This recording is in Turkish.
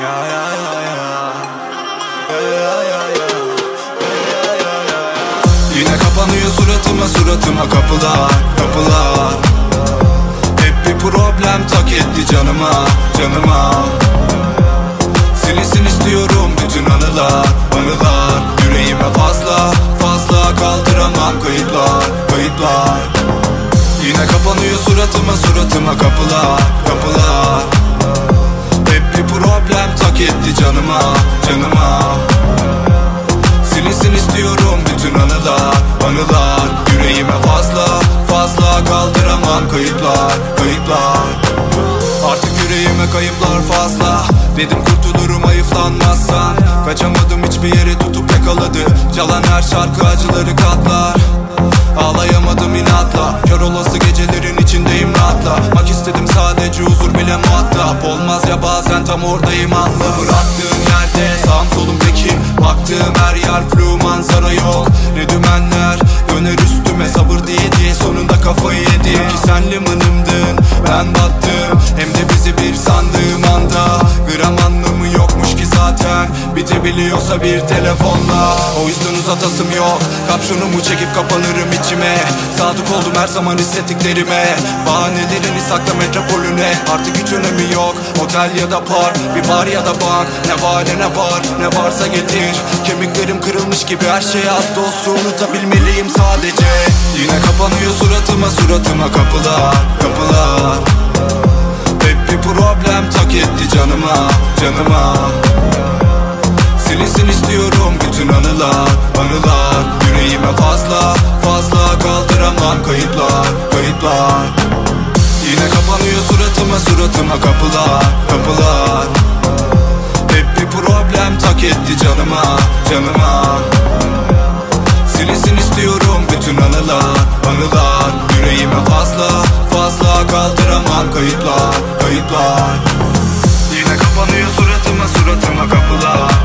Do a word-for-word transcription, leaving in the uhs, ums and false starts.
Ya ya ya ya. Ya ya ya ya. Ya ya ya ya. Yine kapanıyor suratıma suratıma kapılar kapılar. Hep bir problem tak etti canıma canıma. Silinsin istiyorum bütün anılar anılar. Yüreğime fazla fazla kaldıramam kayıtlar kayıtlar. Yine kapanıyor suratıma suratıma kapılar kapılar. Hep bir problem tak etti canıma canıma. Silinsin istiyorum bütün anılar anılar. Yüreğime fazla fazla kaldıramam kayıtlar kayıtlar. Artık yüreğime kayıplar fazla. Dedim kurtulurum hayıflanmazsan. Kaçamadım hiçbir yere tutup yakaladı. Çalan her şarkı acıları katlar. Ağlayamadım inatla. Kör olası gecelerin içindeyim rahatla. Bak istedim sadece huzur bile muhatap olmaz ya bazen tam oradayım anla. Bıraktığım yerde sağım solum tekim. Baktığım her yer flu manzara yok. Ne dümenler döner üstüme sabır diye diye. Sonunda kafayı yedim ki sen limanımdın ben battım. Hem de bizi bir sandığım anda. Gram anlamı yokmuş ki zaten. Bitebiliyorsa bir telefonla. O yüzden uzatasım yok. Kapşonumu çekip kapanırım içime. Sadık oldum her zaman hissettiklerime. Bahanelerini sakla metropolüne. Artık hiç önemi yok. Otel ya da park, bir bar ya da bank. Ne var ne ne var, ne varsa getir. Kemiklerim kırılmış gibi her şeye az da olsa unutabilmeliyim sadece. Yine kapanıyor suratıma suratıma kapılar kapılar. Hep bir problem tak etti canıma canıma. Silinsin istiyorum bütün anılar anılar. Yüreğime fazla fazla kaldıramam kayıtlar kayıtlar. Yine kapanıyor suratıma suratıma kapılar kapılar. Hep bir problem tak etti canıma canıma. Silinsin istiyorum bütün anılar anılar. Yüreğime fazla fazla kaldıramam kayıtlar kayıtlar. Yine kapanıyor suratıma suratıma kapılar.